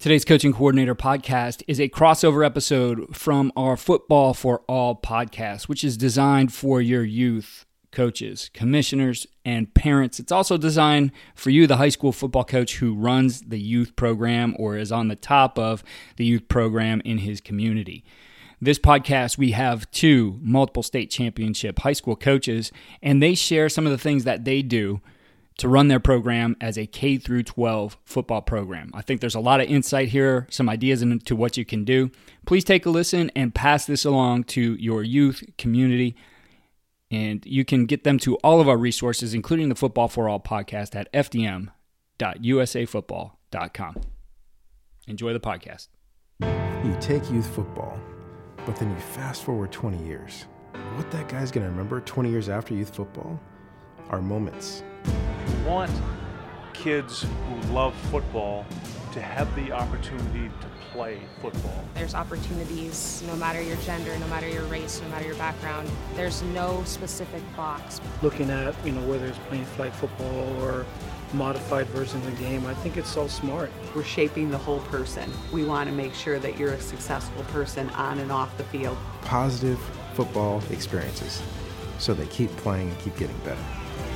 Today's Coaching Coordinator podcast is a crossover episode from our Football for All podcast, which is designed for your youth coaches, commissioners, and parents. It's also designed for you, the high school football coach who runs the youth program or is on the top of the youth program in his community. This podcast, we have two multiple state championship high school coaches, and they share some of the things that they do to run their program as a K through 12 football program. I think there's a lot of insight here, some ideas into what you can do. Please take a listen and pass this along to your youth community. And you can get them to all of our resources, including the Football for All podcast at fdm.usafootball.com. Enjoy the podcast. You take youth football, but then you fast forward 20 years. What that guy's going to remember 20 years after youth football are moments. We want kids who love football to have the opportunity to play football. There's opportunities no matter your gender, no matter your race, no matter your background. There's no specific box. Looking at, whether it's playing flag football or modified versions of the game, I think it's so smart. We're shaping the whole person. We want to make sure that you're a successful person on and off the field. Positive football experiences, so they keep playing and keep getting better.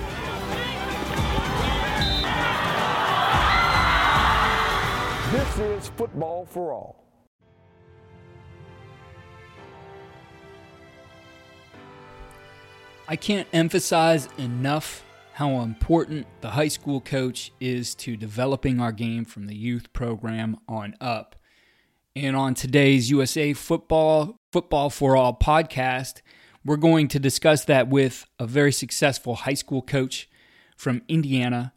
This is Football for All. I can't emphasize enough how important the high school coach is to developing our game from the youth program on up. And on today's USA Football for All podcast, we're going to discuss that with a very successful high school coach from Indiana,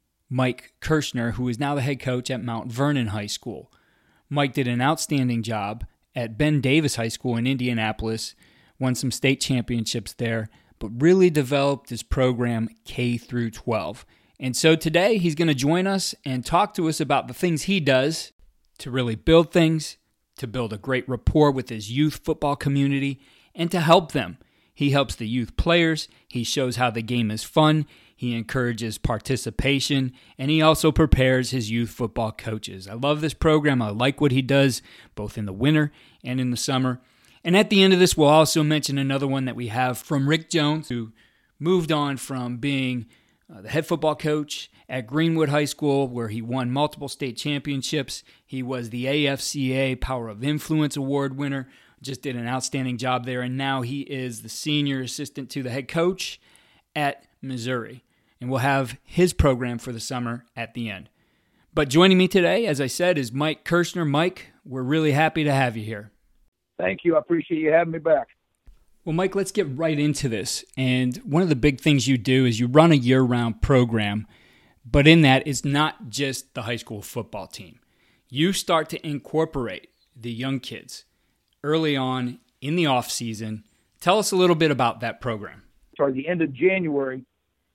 Mike Kirschner, who is now the head coach at Mount Vernon High School. Mike did an outstanding job at Ben Davis High School in Indianapolis, won some state championships there, but really developed his program K through 12. And so today he's going to join us and talk to us about the things he does to really build things, to build a great rapport with his youth football community, and to help them. He helps the youth players, he shows how the game is fun, he encourages participation, and he also prepares his youth football coaches. I love this program. I like what he does, both in the winter and in the summer. And at the end of this, we'll also mention another one that we have from Rick Jones, who moved on from being the head football coach at Greenwood High School, where he won multiple state championships. He was the AFCA Power of Influence Award winner, just did an outstanding job there, and now he is the senior assistant to the head coach at Missouri. And we'll have his program for the summer at the end. But joining me today, as I said, is Mike Kirschner. Mike, we're really happy to have you here. Thank you. I appreciate you having me back. Well, Mike, let's get right into this. And one of the big things you do is you run a year-round program, but in that, it's not just the high school football team. You start to incorporate the young kids early on in the off-season. Tell us a little bit about that program. Toward the end of January,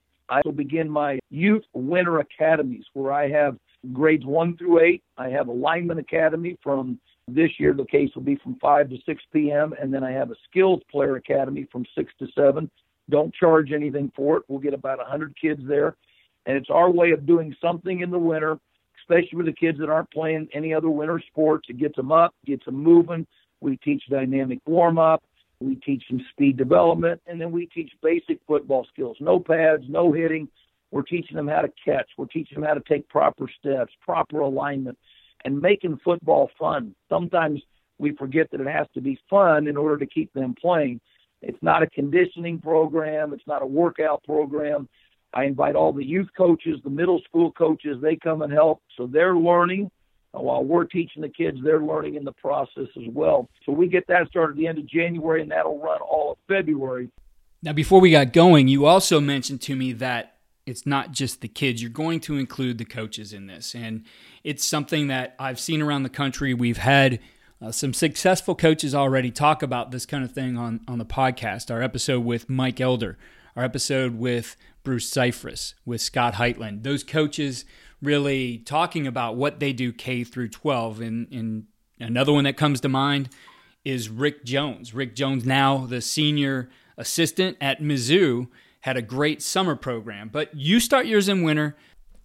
I will begin my youth winter academies, where I have grades 1 through 8. I have a lineman academy from this year. The case will be from 5 to 6 p.m. And then I have a skills player academy from 6 to 7. Don't charge anything for it. We'll get about 100 kids there. And it's our way of doing something in the winter, especially with the kids that aren't playing any other winter sports. It gets them up, gets them moving. We teach dynamic warm-up. We teach them speed development, and then we teach basic football skills. No pads, no hitting. We're teaching them how to catch. We're teaching them how to take proper steps, proper alignment, and making football fun. Sometimes we forget that it has to be fun in order to keep them playing. It's not a conditioning program. It's not a workout program. I invite all the youth coaches, the middle school coaches, they come and help. So they're learning. While we're teaching the kids, they're learning in the process as well. So we get that started at the end of January, and that'll run all of February. Now, before we got going, you also mentioned to me that it's not just the kids. You're going to include the coaches in this, and it's something that I've seen around the country. We've had some successful coaches already talk about this kind of thing on the podcast. Our episode with Mike Elder, our episode with Bruce Cyphris, with Scott Heitland. Those coaches really talking about what they do K through 12. And another one that comes to mind is Rick Jones. Rick Jones, now the senior assistant at Mizzou, had a great summer program. But you start yours in winter,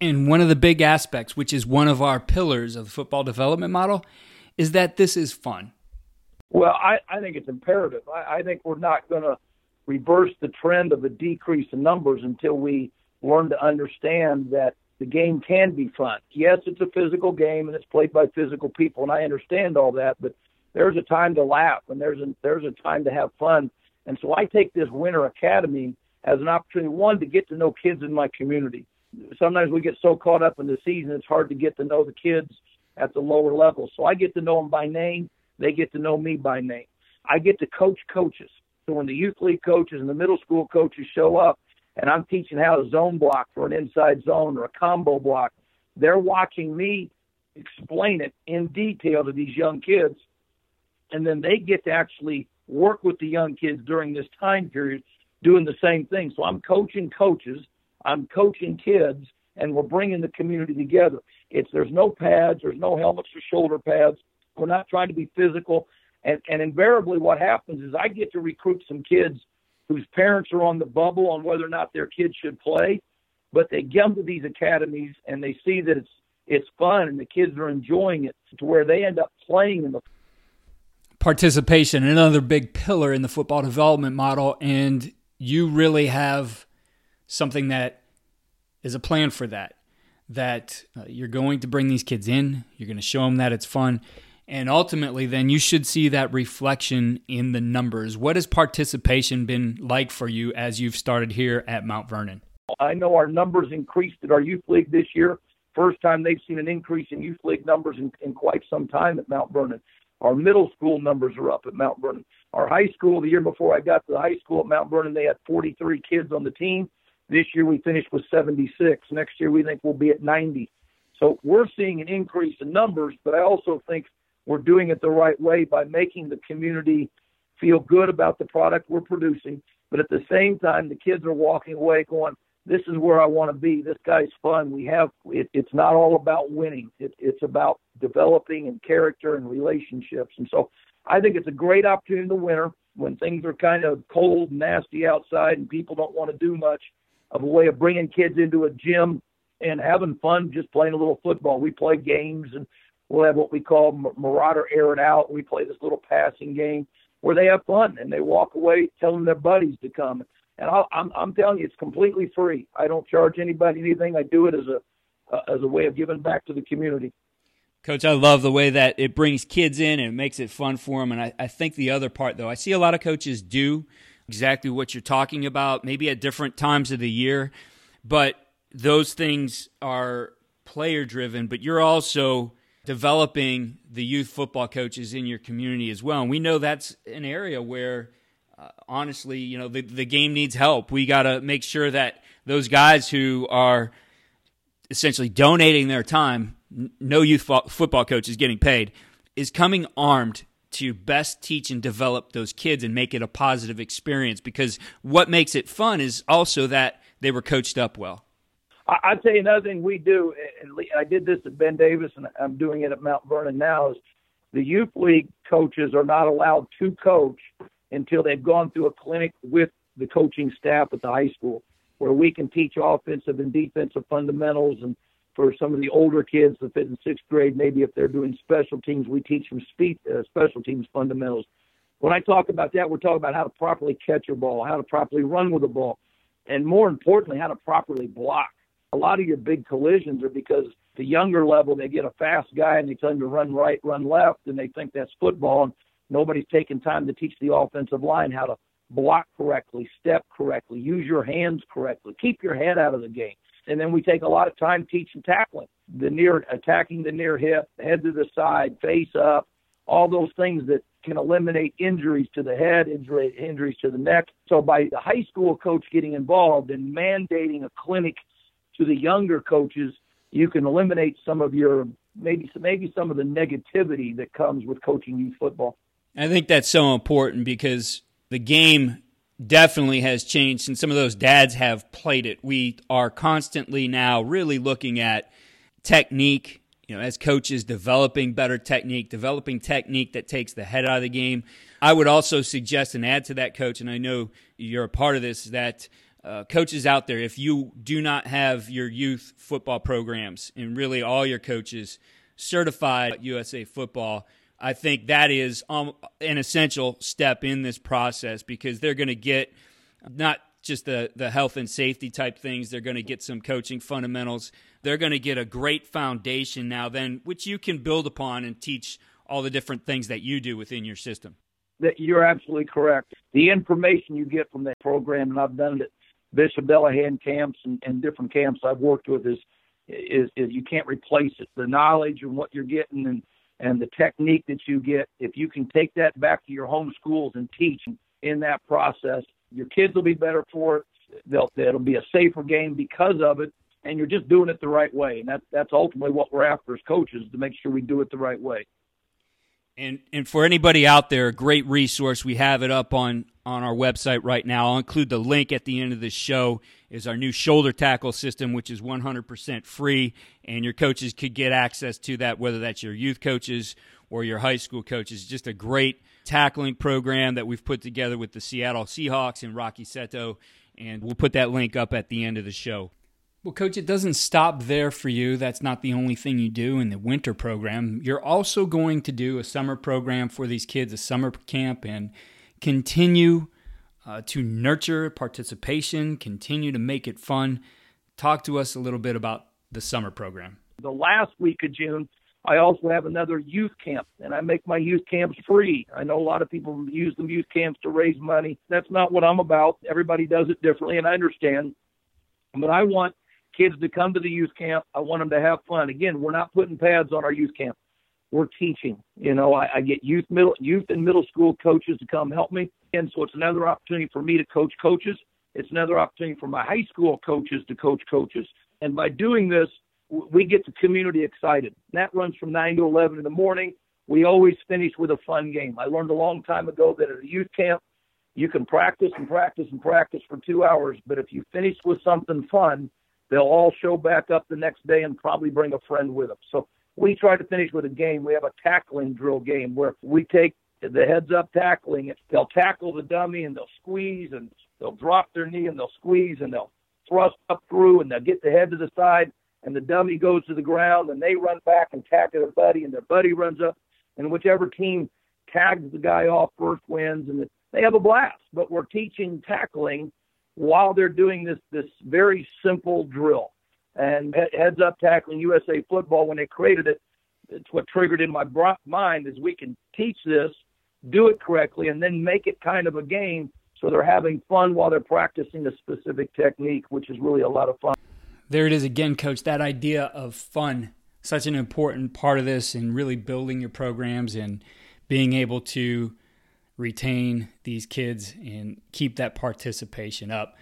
And one of the big aspects, which is one of our pillars of the football development model, is that this is fun. Well, I think it's imperative. I think we're not going to reverse the trend of a decrease in numbers until we learn to understand that the game can be fun. Yes, it's a physical game and it's played by physical people, and I understand all that, but there's a time to laugh and there's a time to have fun. And so I take this Winter Academy as an opportunity, one, to get to know kids in my community. Sometimes we get so caught up in the season, it's hard to get to know the kids at the lower level. So I get to know them by name. They get to know me by name. I get to coach coaches. So when the youth league coaches and the middle school coaches show up and I'm teaching how to zone block for an inside zone or a combo block, they're watching me explain it in detail to these young kids. And then they get to actually work with the young kids during this time period doing the same thing. So I'm coaching coaches, I'm coaching kids, and we're bringing the community together. There's no pads, there's no helmets or shoulder pads. We're not trying to be physical. And invariably what happens is I get to recruit some kids whose parents are on the bubble on whether or not their kids should play, but they come to these academies and they see that it's fun and the kids are enjoying it to where they end up playing in the participation, another big pillar in the football development model, and you really have something that is a plan for that you're going to bring these kids in, you're going to show them that it's fun, and ultimately then you should see that reflection in the numbers. What has participation been like for you as you've started here at Mount Vernon? I know our numbers increased at our youth league this year. First time they've seen an increase in youth league numbers in quite some time at Mount Vernon. Our middle school numbers are up at Mount Vernon. Our high school, the year before I got to the high school at Mount Vernon, they had 43 kids on the team. This year we finished with 76. Next year we think we'll be at 90. So we're seeing an increase in numbers, but I also think we're doing it the right way by making the community feel good about the product we're producing. But at the same time, the kids are walking away going, this is where I want to be. This guy's fun. It's not all about winning. It's about developing and character and relationships. And so I think it's a great opportunity in the winter when things are kind of cold and nasty outside and people don't want to do much, of a way of bringing kids into a gym and having fun, just playing a little football. We play games, and we'll have what we call Marauder Air It Out. We play this little passing game where they have fun and they walk away telling their buddies to come. And I'm telling you, it's completely free. I don't charge anybody anything. I do it as a way of giving back to the community. Coach, I love the way that it brings kids in and it makes it fun for them. And I think the other part, though, I see a lot of coaches do exactly what you're talking about, maybe at different times of the year, but those things are player-driven, but you're also developing the youth football coaches in your community as well. And we know that's an area where, honestly, the game needs help. We got to make sure that those guys who are essentially donating their time, no youth football coach is getting paid, is coming armed to best teach and develop those kids and make it a positive experience, because what makes it fun is also that they were coached up well. I'll tell you another thing we do, and I did this at Ben Davis and I'm doing it at Mount Vernon now, is the youth league coaches are not allowed to coach until they've gone through a clinic with the coaching staff at the high school, where we can teach offensive and defensive fundamentals. And for some of the older kids, the 5th and 6th grade, maybe if they're doing special teams, we teach them special teams fundamentals. When I talk about that, we're talking about how to properly catch a ball, how to properly run with a ball, and more importantly, how to properly block. A lot of your big collisions are because the younger level, they get a fast guy and they tell him to run right, run left, and they think that's football. And nobody's taking time to teach the offensive line how to block correctly, step correctly, use your hands correctly, keep your head out of the game. And then we take a lot of time teaching tackling, attacking the near hip, head to the side, face up, all those things that can eliminate injuries to the head, injuries to the neck. So by the high school coach getting involved and mandating a clinic to the younger coaches, you can eliminate some of your maybe some of the negativity that comes with coaching youth football. I think that's so important because the game definitely has changed, and some of those dads have played it. We are constantly now really looking at technique, as coaches, developing better technique, developing technique that takes the head out of the game. I would also suggest and add to that, Coach, and I know you're a part of this, that coaches out there, if you do not have your youth football programs and really all your coaches certified at USA Football, I think that is an essential step in this process, because they're going to get not just the health and safety type things, they're going to get some coaching fundamentals. They're going to get a great foundation now then, which you can build upon and teach all the different things that you do within your system. That you're absolutely correct. The information you get from that program, and I've done it at Bishop Delahan camps and different camps I've worked with, is you can't replace it. The knowledge and what you're getting and the technique that you get, if you can take that back to your home schools and teach in that process, your kids will be better for it. It'll be a safer game because of it, and you're just doing it the right way. And that's ultimately what we're after as coaches, to make sure we do it the right way. And for anybody out there, a great resource, we have it up on our website right now. I'll include the link at the end of this show, is our new shoulder tackle system, which is 100% free, and your coaches could get access to that, whether that's your youth coaches or your high school coaches. Just a great tackling program that we've put together with the Seattle Seahawks and Rocky Seto, and we'll put that link up at the end of the show. Well, Coach, it doesn't stop there for you. That's not the only thing you do in the winter program. You're also going to do a summer program for these kids, a summer camp, and continue to nurture participation, continue to make it fun. Talk to us a little bit about the summer program. The last week of June, I also have another youth camp, and I make my youth camps free. I know a lot of people use the youth camps to raise money. That's not what I'm about. Everybody does it differently, and I understand. But I want kids to come to the youth camp. I want them to have fun. Again, we're not putting pads on our youth camp. We're teaching. I get youth and middle school coaches to come help me. And so it's another opportunity for me to coach coaches. It's another opportunity for my high school coaches to coach coaches. And by doing this, we get the community excited. And that runs from 9 to 11 in the morning. We always finish with a fun game. I learned a long time ago that at a youth camp, you can practice and practice and practice for 2 hours. But if you finish with something fun, they'll all show back up the next day and probably bring a friend with them. So we try to finish with a game. We have a tackling drill game where we take the heads-up tackling. They'll tackle the dummy, and they'll squeeze, and they'll drop their knee, and they'll squeeze, and they'll thrust up through, and they'll get the head to the side, and the dummy goes to the ground, and they run back and tackle their buddy, and their buddy runs up, and whichever team tags the guy off first wins, and they have a blast. But we're teaching tackling while they're doing this very simple drill. And heads-up tackling USA Football, when they created it, it's what triggered in my mind is we can teach this, do it correctly, and then make it kind of a game so they're having fun while they're practicing a specific technique, which is really a lot of fun. There it is again, Coach, that idea of fun, such an important part of this and really building your programs and being able to retain these kids and keep that participation up.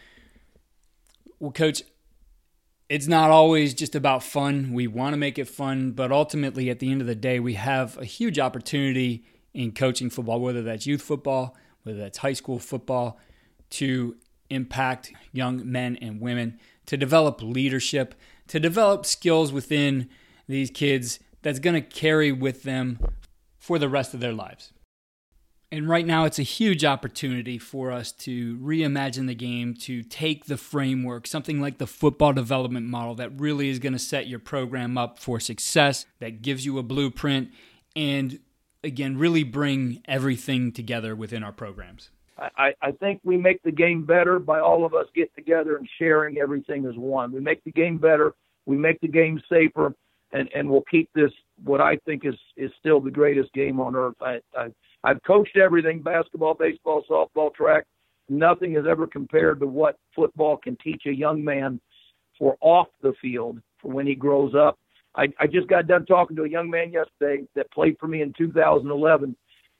Well, Coach, it's not always just about fun. We want to make it fun, but ultimately at the end of the day, we have a huge opportunity in coaching football, whether that's youth football, whether that's high school football, to impact young men and women, to develop leadership, to develop skills within these kids that's going to carry with them for the rest of their lives. And right now, it's a huge opportunity for us to reimagine the game, to take the framework, something like the football development model that really is going to set your program up for success, that gives you a blueprint, and again, really bring everything together within our programs. I think we make the game better by all of us getting together and sharing everything as one. We make the game better, we make the game safer, and we'll keep this, what I think is still the greatest game on earth. I've coached everything, basketball, baseball, softball, track. Nothing has ever compared to what football can teach a young man for off the field for when he grows up. I just got done talking to a young man yesterday that played for me in 2011.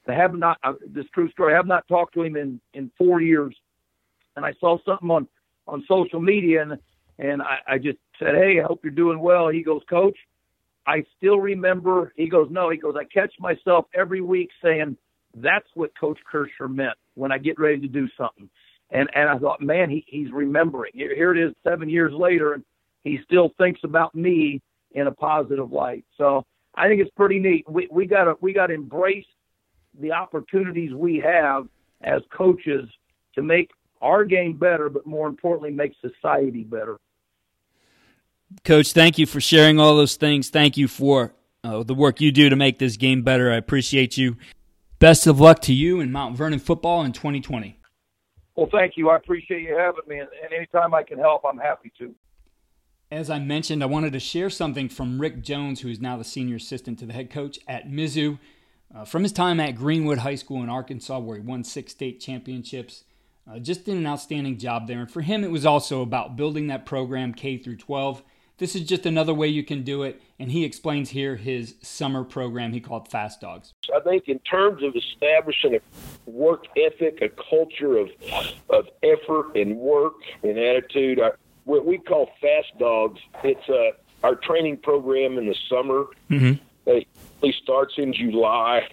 This true story, I have not talked to him in 4 years. And I saw something on social media, and I just said, hey, I hope you're doing well. He goes, Coach, I still remember. He goes, no. He goes, I catch myself every week saying, that's what Coach Kirscher meant when I get ready to do something. And I thought, man, he's remembering. Here it is 7 years later, and he still thinks about me in a positive light. So I think it's pretty neat. We gotta embrace the opportunities we have as coaches to make our game better, but more importantly, make society better. Coach, thank you for sharing all those things. Thank you for the work you do to make this game better. I appreciate you. Best of luck to you and Mount Vernon football in 2020. Well, thank you. I appreciate you having me, and anytime I can help, I'm happy to. As I mentioned, I wanted to share something from Rick Jones, who is now the senior assistant to the head coach at Mizzou. From his time at Greenwood High School in Arkansas, where he won 6 state championships, just did an outstanding job there. And for him, it was also about building that program K through 12. This is just another way you can do it, and he explains here his summer program he called Fast Dogs. I think in terms of establishing a work ethic, a culture of effort and work and attitude, what we call Fast Dogs, it's our training program in the summer. Mm-hmm. It starts in July.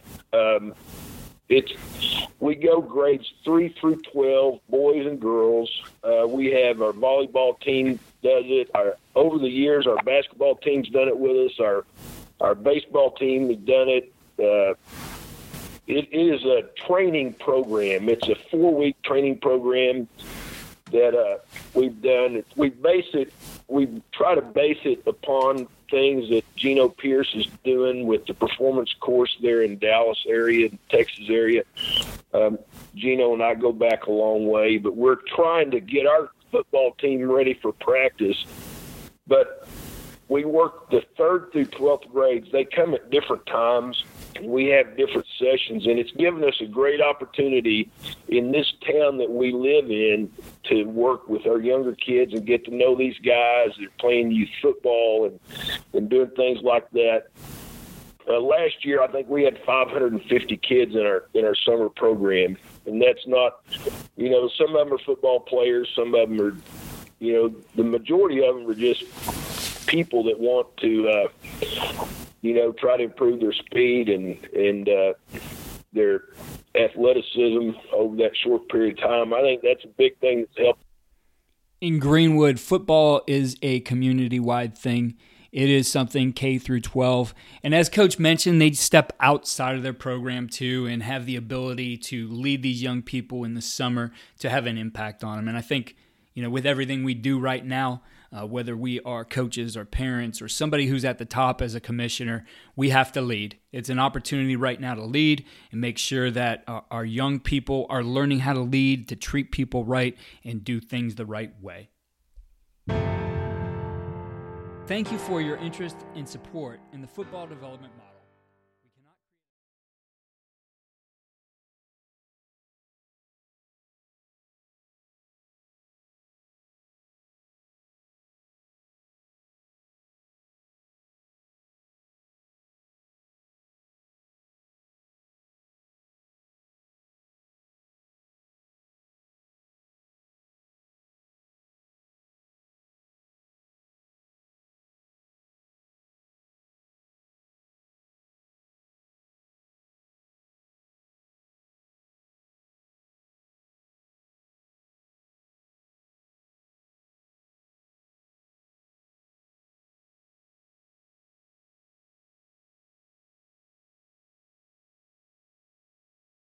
We go grades 3 through 12, boys and girls. We have our volleyball team does it. Over the years, our basketball team's done it with us. Our baseball team has done it. It is a training program. It's a 4-week training program that we've done. We try to base it upon things that Gino Pierce is doing with the performance course there in Dallas area, Texas area. Gino and I go back a long way, but we're trying to get our football team ready for practice. But we work the 3rd through 12th grades. They come at different times. We have different sessions, and it's given us a great opportunity in this town that we live in to work with our younger kids and get to know these guys that are playing youth football and doing things like that. Last year, I think we had 550 kids in our summer program, and that's not, some of them are football players, some of them are, the majority of them are just people that want to, try to improve their speed and their athleticism over that short period of time. I think that's a big thing that's helped. In Greenwood, football is a community-wide thing. It is something K through 12. And as Coach mentioned, they step outside of their program too and have the ability to lead these young people in the summer to have an impact on them. And I think, with everything we do right now, whether we are coaches or parents or somebody who's at the top as a commissioner, we have to lead. It's an opportunity right now to lead and make sure that our young people are learning how to lead, to treat people right, and do things the right way. Thank you for your interest and support in the football development model.